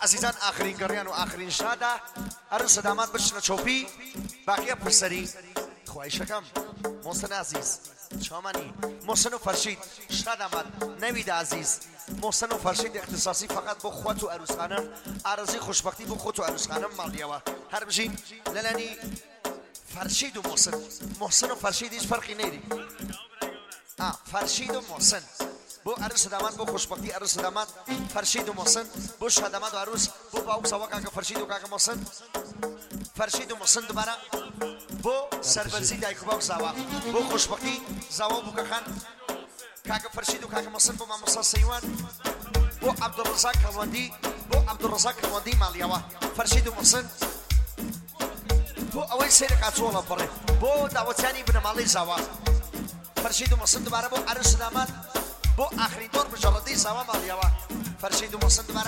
عزیزان آخرین گریان و آخرین شاده عروس داماد بشنه چوبی باقیه پرسری خواهشکم محسن عزیز شامانی محسن و فرشید شاد آمد نوید عزیز محسن و فرشید اختصاصی فقط با خود و عروس خانم عرضی خوشبختی با خود و عروس خانم مالیه و هر بشین للانی فرشید و محسن و فرشید هیچ فرقی نیری فرشید و محسن بو عروس داماد بو خوشبختی عروس داماد فرشید و محسن بو شاداماد و عروس بو باوک سوا کاکا فرشید و کاکا محسن فرشید و محسن دوباره بو سربرزی دایکو باوک سوا بو خوشبختی زوا بو کاکان کاکا فرشید و کاکا محسن بو ماموسا سیوان بو عبدالرزاق کلواندی مالیاوا فرشید و محسن بو اوی سیر کاتولا بره بو دعوتیانی بن مالی زوا فرشید و محسن دوباره بو عروس داماد بو آخرین دور بجردی زوا مالیاوا فرشید و محسن دوباره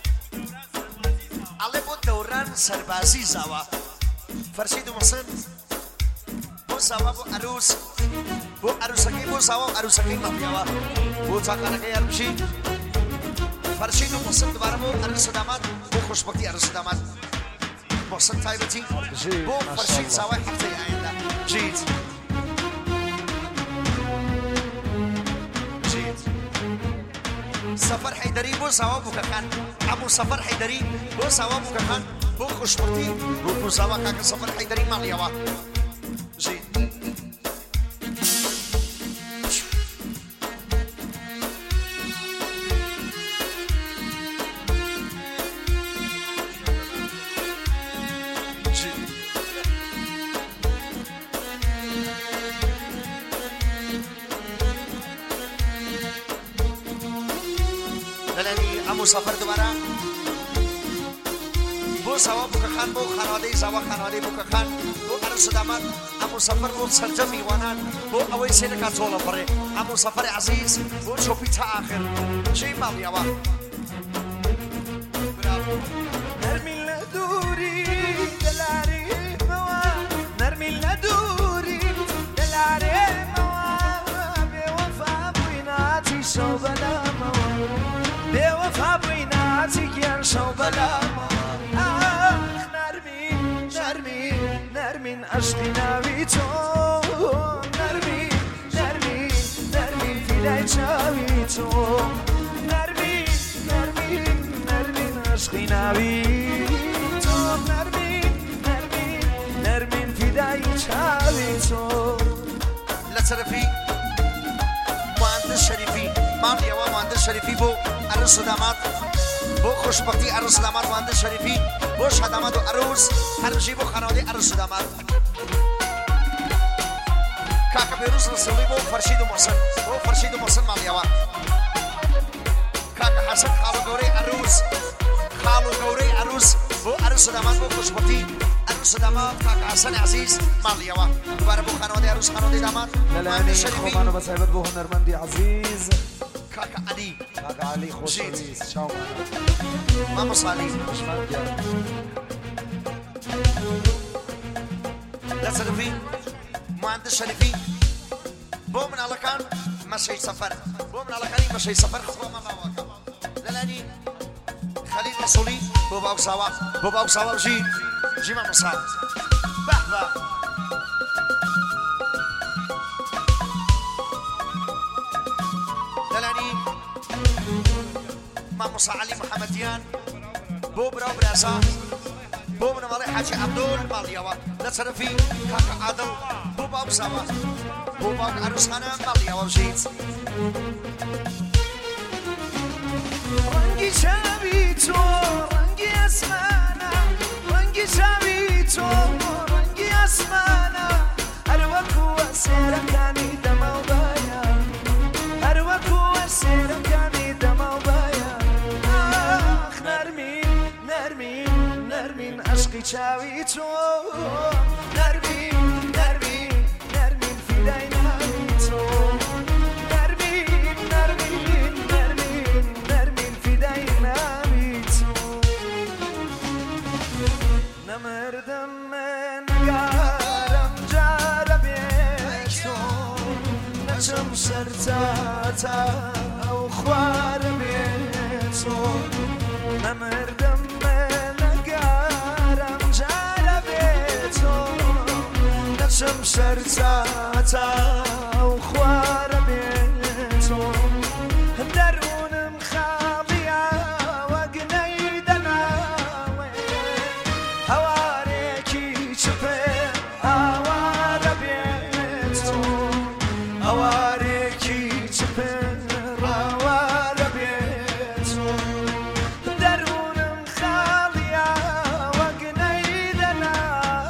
علی بو دوران سربازی زوا فرشید و محسن بو زوا بو عروس بو عروسکی بو زوا عروسکی مالیاوا بو تاکانکی عروسی فرشید و محسن دوباره بو عروس داماد بو خوشبختی عروس داماد محسن تایبتی بو فرشید زوا هفته آینده جید سفر حیدری بو زوا بو کخان ابو سفر حیدری بو زوا بو کخان بو خوشبختی بو زوا کاکا سفر حیدری مالیاوا جید مسافر دوباره بو زوا بو کخان بو خانواده زوا خانواده بو کخان بو عروس داماد مسافر بو سرجم میوانان بو اوی سینه کاتولا بره مسافر عزیز بو چوپی تا آخر چی مالیاوا نرمي لدوري دلاري موا نرمي لدوري دلاري موا بوفا بويناتي شوبلا موا بوفا بويناتي كيان شوبلا موا نرمي عشقي ناويتو نرمي في دايتشاويتو نرمي عشقي ناويتو نرمي في دايتشاويتو لا ترفي مهندس شریفی مالیاوا مهندس شریفی بو عروس داماد بو خوشبختی عروس داماد مهندس شریفی بو شاداماد و عروس هرچی بو خانواده عروس داماد کاکا بیروز رسولی بو فرشید و محسن مالیاوا کاکا حسن خالو گوری عروس بو عروس داماد بو خوشبختی عروس داماد کاکا حسن عزیز مالیاوا دوباره بو خانواده عروس خانواده داماد مهندس شریفی خوبانو بصحبت بو هنرمندی عزیز کاکا علی خوشویز شاو مامو صالح لا ترفي مهندس شريفي بو من على كان مشي سفر بو من على كان مشي سفر خطوة ما واقع للاني خليل رسولي بو باوك سوا جي مامو صالح بحبة للاني مامو علي محمديان بو براو براسا بو من مالي حاجي عبدول مالياوا لا ترفي كاكا عادل بو باوك سوا بو باوك عروس خانم مالياوا وجيت رنگی شبیتو رنگی اسمانا رنگی شبیتو رنگی اسمانا هر وقت سیرم کانی دماو بایا هر وقت سیرم کانی دماو بایا آخ نرمین عشقی چاویتو نرمین فیدای ناویتو نرمین فیدای ناویتو نمردم نگارم جاربیتو نچم سرتاتا او خواربیتو نمردم شرزاتا وخوار بيتو درون مخاضية وقنيدنا هواريكي شفر هوار بيتو هواريكي شفر هوار بيتو درون مخاضية وقنيدنا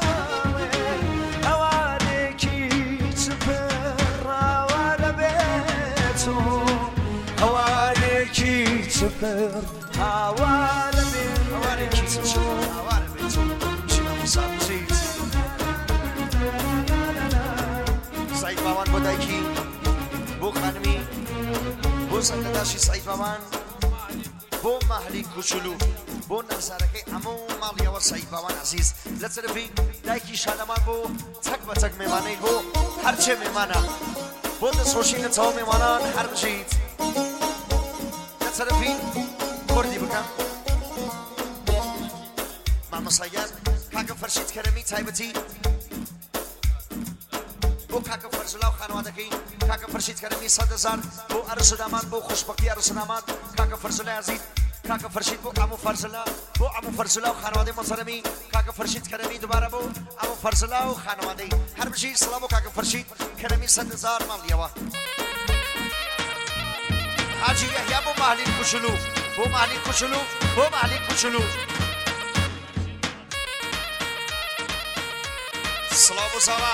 هواريكي شفر هوار بيتو هواريكي شفر هوار بيتو سعید باوان بۆ دایکی بۆ خانمی بۆ سەردەداشی سعید باوان بۆ ماهلی کوچولو بۆ نەزارەکەی هەموو ماڵیەوە سعید باوان عزیز لە چرفی دایکی شادەمان بۆ چەک بە چەک مێمانەی بۆ هەرچێ مێمانە بۆ دەستخۆشی لە چاو مێمانان هەر بژیت لە چرفی کوردی بکەم مامۆسایان کاکە فەرشید کەرەمی تایبەتی بۆ کاکە فەرزولا و خانوادەکەی کاکە فەرشید کەرەمی 100,000 بۆ ئەرش و دامان بۆ خۆشبەختی ئەرش و دامان کاکە فەرزولای عەزیز کاکە فەرشید بۆ ئەموو فەرزولا بۆ ئەموو فەرزولا و خانوادەی مۆسەرەمی کاکە فەرشید کەرەمی دووبارە بۆ ئەموو فەرزولا و خانوادەی هەر بژی سڵاو بۆ کاکە فەرشید کەرەمی 100,000 ماڵیەوە حاجی یەحیا بۆ ماهلی کوچولو بۆ ماهلی کوچولو بۆ ماهلی کوچولو سڵاو بۆ زاوا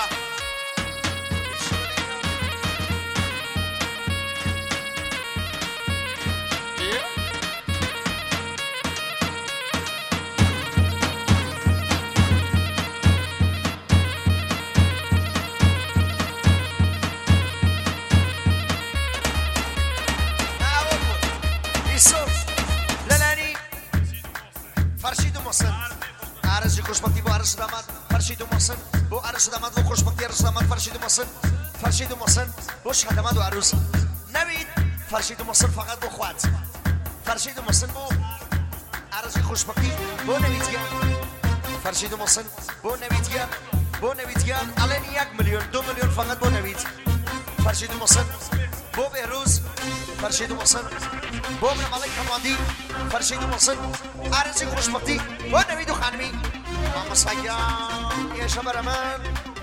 عرض خوشبختی با عرض داماد فرشید و محسن با عرض داماد و خوشبختی عرض داماد فرشید و محسن فرشید و محسن با شهداماد و عروس نوید فرشید و محسن فقط با خواد فرشید و محسن با عرض خوشبختی با نویدگان فرشید و محسن با نویدگان الان 1 میلیون 2 میلیون فقط با نوید فرشید و محسن با بهروز فرشید و محسن با ملک حمادی فرشید و محسن عرض خوشبختی با نوید و خانمی ماما سایان یه شبر من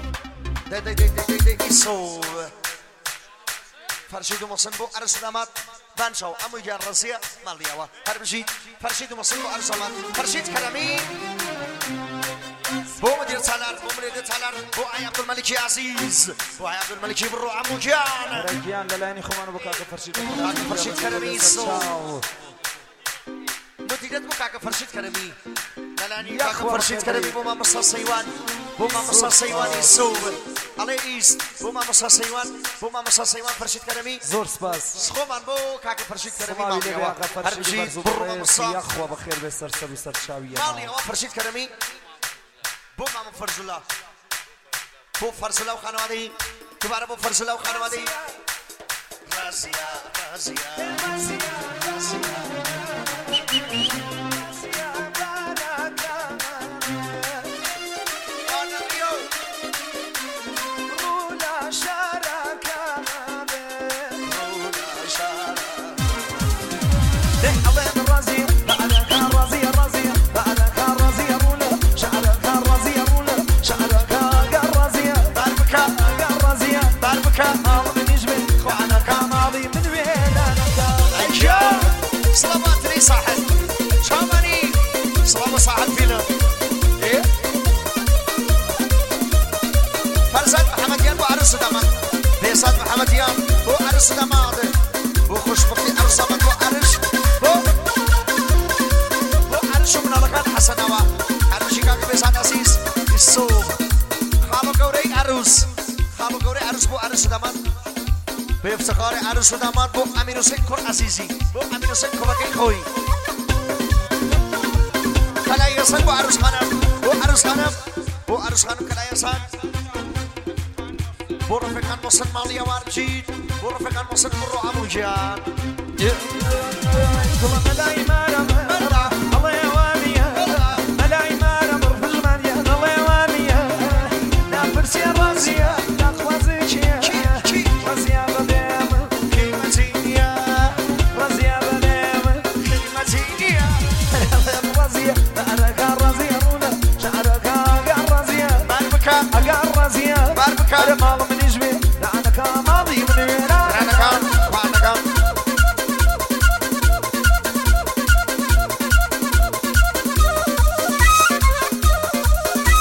ایسو فرشید و محسن با عرض داماد بانشاو امو جان رزیه مالیاوا هر بجید فرشید و محسن با عرض داماد فرشید کرمی بو مدير تالار بو مدير تالار بو عي عبد الملك عزيز بو عي عبد الملك برو عمو جان رجيان للايني خمانو بكاكا فرشيد كاكا فرشيد كرمي مديرت بو كاكا فرشيد كرمي للايني كاكا فرشيد كرمي بو ماما سيوان بو ماما سيوان يسو علي ايس بو ماما سيوان فرشيد كرمي زور سباس سخومان بو كاكا فرشيد كرمي ماليوا فرشيد برو ماما يا اخوه بخير بسرسل وسرشاويه ماليوا فرشيد كرمي بو ماما فرزولا بو فرزولا و خانوادهی دوباره بو فرزولا و خانوادهی رازیا فيصل محمد يام بو عرس دماغ بو خوشبختي عرس دماغ بو عرش من لقد حسنوا عرشي كاك فيصل عزيز السوق خالو قوري عروس بو عرس دماغ بيفتخار عرس دماغ بو امين حسين كور عزيزي بو امين حسين كوباكي خوي كلاي حسن بو عرس خانم كلاي حسن بو رفقان مصن ماليا وارجيد بو رفقان مصن مرو عمو جان ملاي مارا الله يوانيا ملاي مارا مرفل مانيا الله يوانيا نافرسي راسيا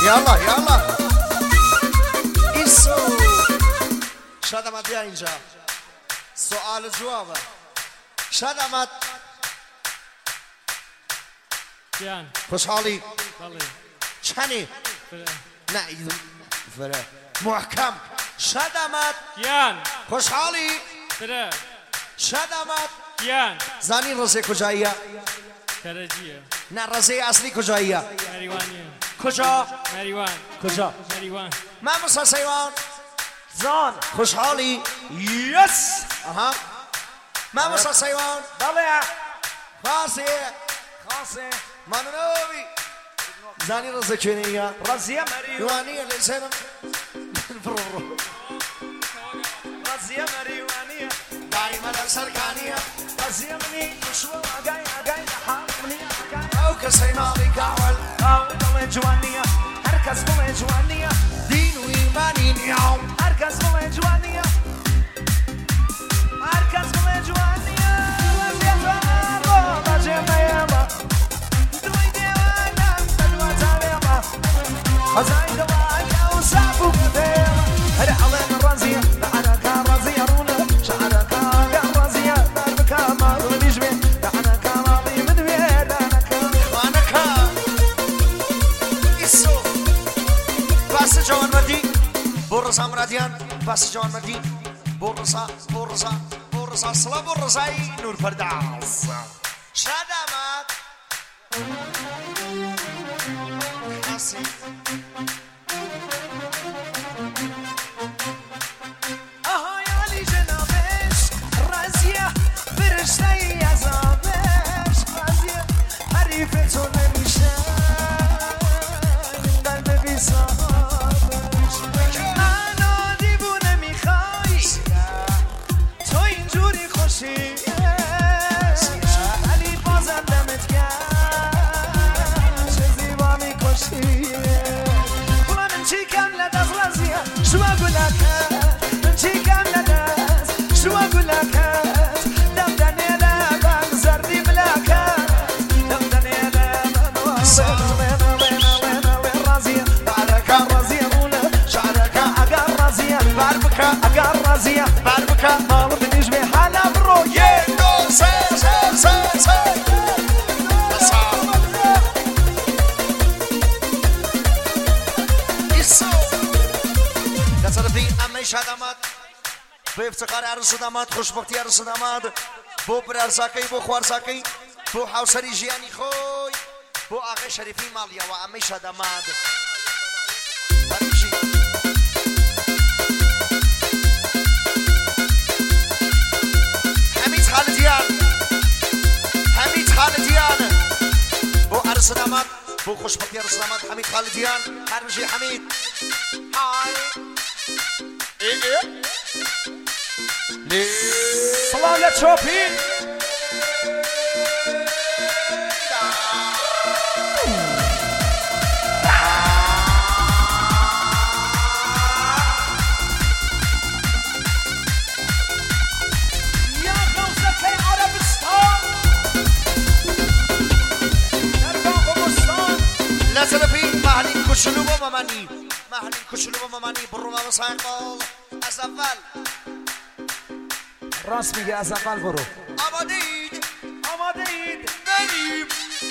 يلا يلا ایسو شاید احمد بیا اینجا سوال جوابه شاید احمد Kian, خوشحالی Bali, چنی Fere. نه فره محکم شاید احمد Kian, خوشحالی Fere. شاید احمد Kian, زنی رزه کجاییه Karajiya, نه رزه اصلی کجاییه Marijuana, کجا Marijuana, کجا؟ Marijuana. من موسا سیوان زان خوشحالی یس آها من موسا سیوان بله خاصی خاصه ممنوی زنی رزه کنیه رزیه مریو یوانی لیسن رزیه مریوانیه دائما در سرکانیه رزیه منی شو اگای اگای حامنی اگای او کسی مالی کاول او دل جوانیه هر کس دل جوانیه دین و ایمانی نیام هر کس دل جوانیه هر کس دل جوانیه رزیه رو بجمعه ما دوی دیوانه بدو تابعه خزاين دواك او سابو قديم هل علم الرزية لعنك الرزية رونا شعرك الرزية دربك ما ظلميش بيه لعنك راضي من بيه لعنك وانك ایسو بس جوان مردی برسا مرادیان بس جوان مردی برسا سلا برسای نور پرداز شاید احمد خاصی اهایالی جنابش رزية فرشتي عذابش رزية حريفة نمیشه قلب بی صاحبش منو دیوونه میخوای تو اینجوری خوشی علی بازم دمت گرم چه زیبا میکشی بلا من چی کم لدست رزیه شو اقول لك من چی کم لدست شو اقول لك دمدنی لبن زردی بلکت دمدنی لبن وين رزية بعدك رزية رونا شعرك اقر رزية بعرفك اقر رزية بعرفك ما بدنيش بحالة برو يندو سي ایسو لطرفی امی شاید آمد به افتخار عروس داماد خوشبختی عروس داماد بو برارزاکی بو خوارزاکی بو حوسری جیانی خوی بو آقای شریفی مالیا و امی شاید آمد بریشی حمید خالدیان بو عروس داماد بو خوشبختی عروس داماد حمید خالدیان هر بشی حمید های صلاة شوبين يا غوثة عربستان نرجع قبرستان لا تلفي مهلين كشلو ومماني مهلين كشلو ومماني بالروما وسايقل از اول راست میگه از اول برو آمادید آماده اید بریم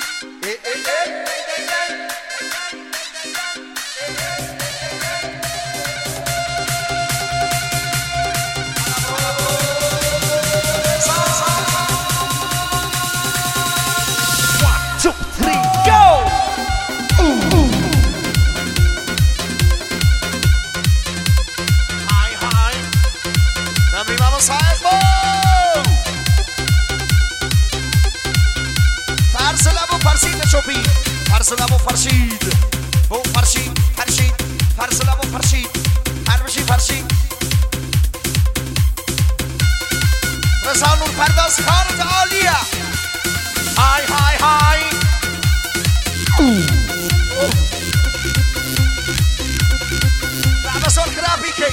های های نمی بابا سايقل فرس لبو فرسید چوبی فرس لبو فرشید بو فرشید فرس لبو فرشید هر بشی فرشید رضا نور پرداز کارت عالیه های های های بعد سال خرابی که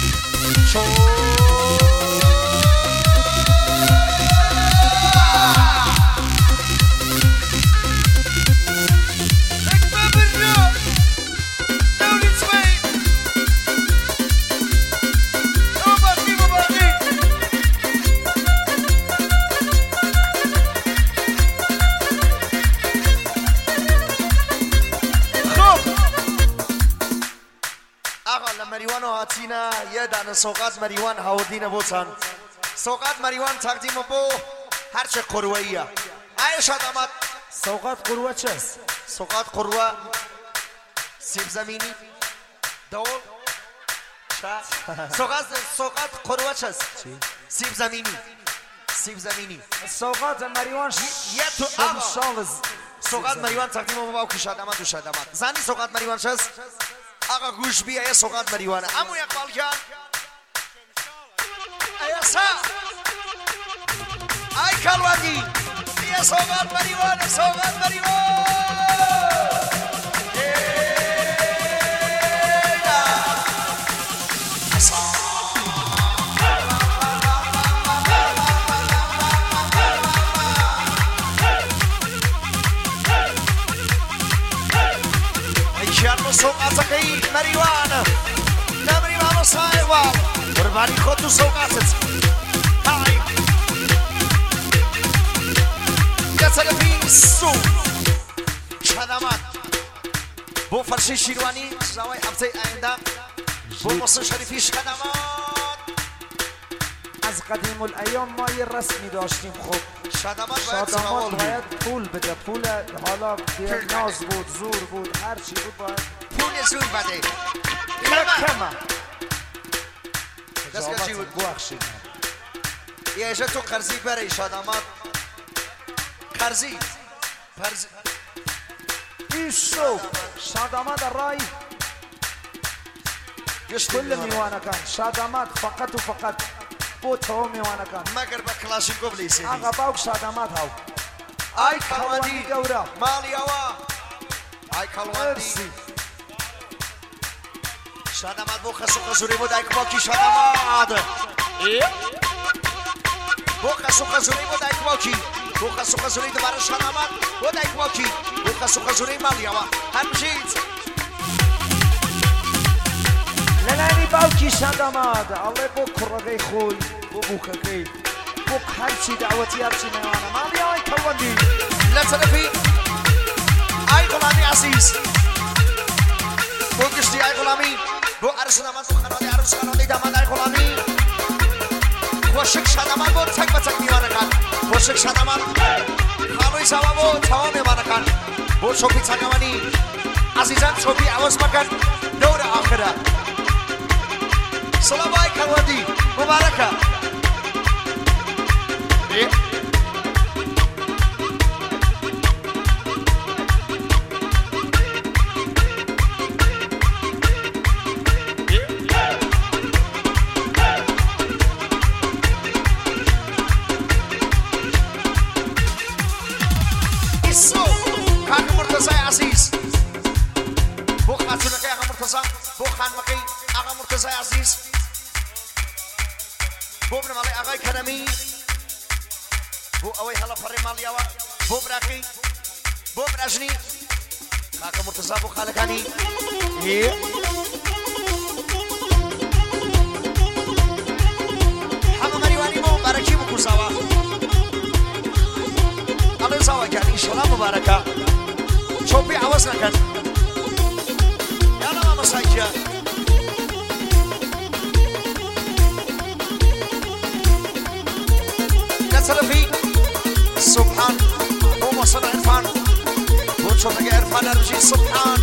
شو زن سوقات مریوان هاودین بوتن سوقات مریوان تقدیم بو هرچه قروه‌ایه ای شادامت سوقات قروه چست؟ سوقات قروه سیب زمینی دول سوقات قروه چست؟ سیب زمینی سوقات مریوان یه تو آقا شالز سوقات مریوان تقدیم بو باوکی شادامت و شادامت زنی سوقات مریوان چست؟ آقا گوش بیا یه سوقات مریوانه امو اقبال جان ای سا ای کلوانی یه سوقات مریوانه سوقاتكي مريوانة تمري مع مصايبة ورباني خدو سوقاتك هاي يسأل في السوق شهدامات بو فرشي شيرواني زواي حبتي آيندا بو مصر شريفي شهدامات از قدیم الایام ما یه رسمی داشتیم خب شهدامات باید پول بده پول حالا ناز بود زور بود هر چی بود باید پول زور بده کمه دست چی بود بخشید یه اجا تو قرضی برای شهدامات قرضی ایشو شهدامات رای كل ميوانا كان شادامات فقط وفقط بوت هو ميوانا كان مگر با کلاشینکوف لیسی آقا باوك شادامات هاو ای کلواندی مالی آوا ای کلواندی شادامات بو خسو خسوری بود ای کباکی شادامات بو خسو خسوری بود ای کباکی بو خسو خسوری دوباره شادامات بود ای کباکی بو خسو خسوری مالی آوا همشید لنانی باوکی شادامات الله بو کرگی خوی بو بوکگی بو هرچی دعوتی هرچی میوانا مالی آی کلواندی لا تلفي اي غلامي عزيز بو قشتي اي غلامي بو عرس داماد خانوادي عروس خانوادي داماد اي غلامي وشك شاداماد بو تک بتک میوانه کن وشك شاداماد خانوی سوا بو تمام میوانه کن بو شوپی تکمانی عزیزان شوپی عوض مکن دور آخره سلام آی کلواندی مبارکه بو ابن مالي اغاي كرمي بو اوي هلا فري مالي اوا بو براكي بو براجني خاك مرتزا بو خالقاني حما مريواني بو مباركي بو كوساوا الله سوا كان ان شاء الله مباركه شوفي عوزنا كان يلا ماما سايكيا سلفي سبحان هو وصل عرفان وشوف لقى عرفان ارجي سبحان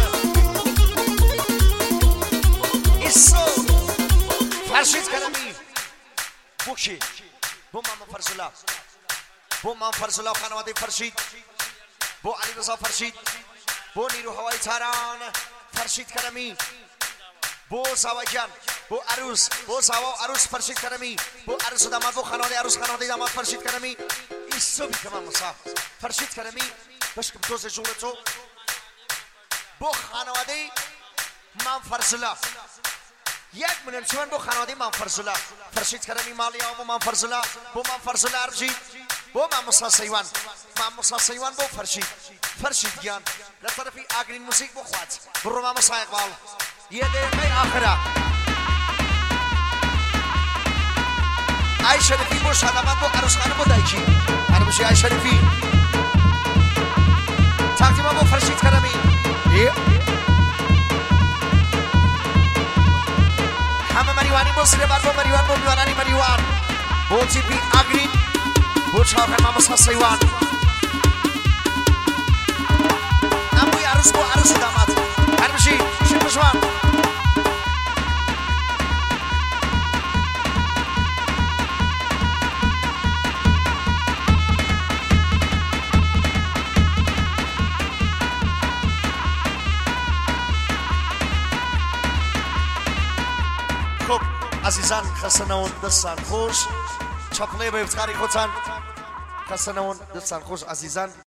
الصوت فرشيت كلامي بوكي بو ماما فرزلا بو ماما فرزلا خانوادي فرشيت بو علي رضا فرشيت بو نيرو هواي تاران فرشيت كلامي بو سواجان بو عروس بو سوا عروس فرشید کرمی بو عروس داماد بو خانواده عروس خانواده داماد فرشید کرمی ایسو بی کمان مسا فرشید کرمی بشکم توز جورتو بو خانواده من فرزلا یک منمشون بو خانواده من فرزلا فرشید کرمی مالی آمو من فرزلا بو من فرزلا ارجی بو من مسا سیوان بو فرشید گیان لطرفی آگرین موسیق بو خواد برو من مسا اقبال یه دقیقه آخره ای شریفی بو شادامات بو عروس خانم بو دایکی انا بشی ای شریفی تقدیم بو فرشید کرمی همه مریوانی بو سری بار بو مریوان بو میوانانی مریوان بو جیپی آگرین بو چاوکن مامس حسیوان اموی عروس بو عروس داماد هر بشی شیر بشوان خب عزیزان خسنون دستان خوش چاپلی به افتخاری خودتان خسنون دستان خوش عزیزان